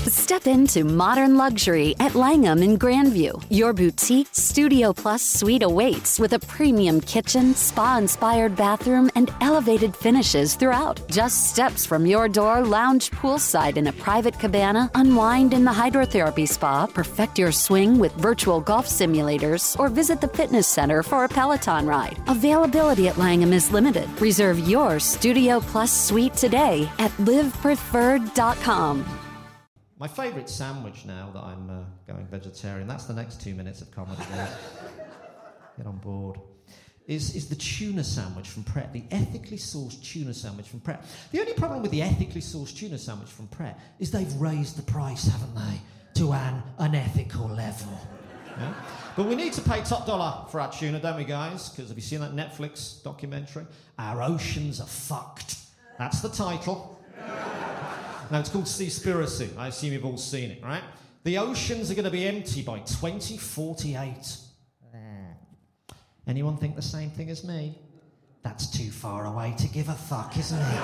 Step into modern luxury at Langham in Grandview. Your boutique Studio Plus suite awaits with a premium kitchen, spa-inspired bathroom, and elevated finishes throughout. Just steps from your door, lounge poolside in a private cabana, unwind in the hydrotherapy spa, perfect your swing with virtual golf simulators, or visit the fitness center for a Peloton ride. Availability at Langham is limited. Reserve your Studio Plus suite today at livepreferred.com. My favourite sandwich now that I'm going vegetarian, that's the next 2 minutes of comedy. Get on board. Is the tuna sandwich from Pret, the ethically sourced tuna sandwich from Pret. The only problem with the ethically sourced tuna sandwich from Pret is they've raised the price, haven't they, to an unethical level. Yeah? But we need to pay top dollar for our tuna, don't we, guys? Because have you seen that Netflix documentary? Our oceans are fucked. That's the title. Now, it's called Seaspiracy. I assume you've all seen it, right? The oceans are going to be empty by 2048. Anyone think the same thing as me? That's too far away to give a fuck, isn't it?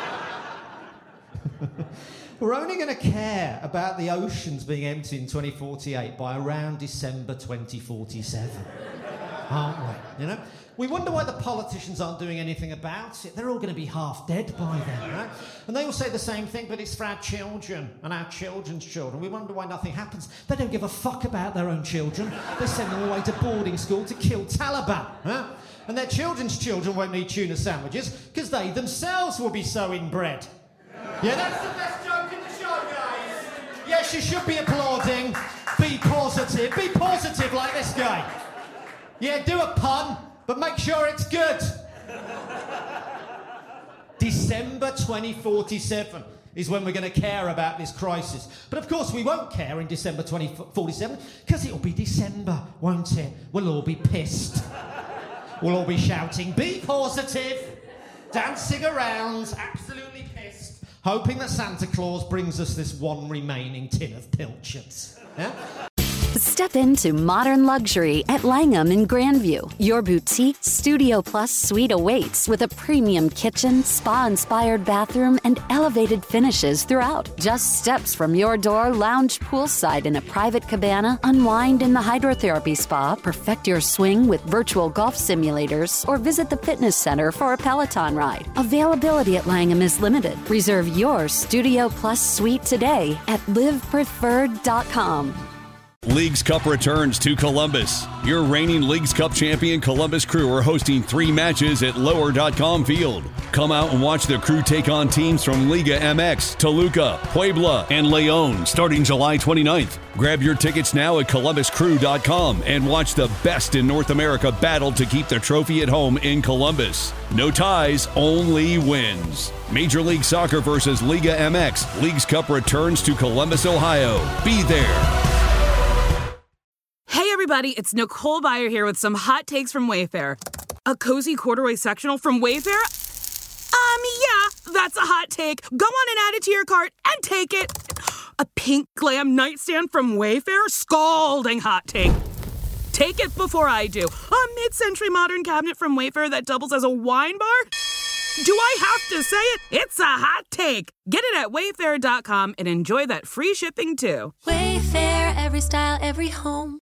We're only going to care about the oceans being empty in 2048 by around December 2047. Aren't we? You know? We wonder why the politicians aren't doing anything about it. They're all going to be half dead by then, right? And they all say the same thing, but it's for our children and our children's children. We wonder why nothing happens. They don't give a fuck about their own children. They send them away to boarding school to kill Taliban, huh? And their children's children won't need tuna sandwiches because they themselves will be so inbred. Yeah, that's the best joke in the show, guys. Yes, you should be applauding. Be positive. Be positive like this guy. Yeah, do a pun. But make sure it's good. December 2047 is when we're going to care about this crisis. But of course we won't care in December 2047 because it'll be December, won't it? We'll all be pissed. We'll all be shouting, be positive, dancing around, absolutely pissed, hoping that Santa Claus brings us this one remaining tin of pilchards. Yeah? Step into modern luxury at Langham in Grandview. Your boutique Studio Plus suite awaits with a premium kitchen, spa-inspired bathroom, and elevated finishes throughout. Just steps from your door, lounge poolside in a private cabana, unwind in the hydrotherapy spa, perfect your swing with virtual golf simulators, or visit the fitness center for a Peloton ride. Availability at Langham is limited. Reserve your Studio Plus suite today at livepreferred.com. Leagues Cup returns to Columbus. Your reigning Leagues Cup champion Columbus Crew are hosting 3 matches at Lower.com Field. Come out and watch the Crew take on teams from Liga MX, Toluca, Puebla, and León starting July 29th. Grab your tickets now at ColumbusCrew.com and watch the best in North America battle to keep the trophy at home in Columbus. No ties, only wins. Major League Soccer versus Liga MX. Leagues Cup returns to Columbus, Ohio. Be there. Hey everybody, it's Nicole Byer here with some hot takes from Wayfair. A cozy corduroy sectional from Wayfair? Yeah, that's a hot take. Go on and add it to your cart and take it. A pink glam nightstand from Wayfair? Scalding hot take. Take it before I do. A mid-century modern cabinet from Wayfair that doubles as a wine bar? Do I have to say it? It's a hot take. Get it at Wayfair.com and enjoy that free shipping too. Wayfair, every style, every home.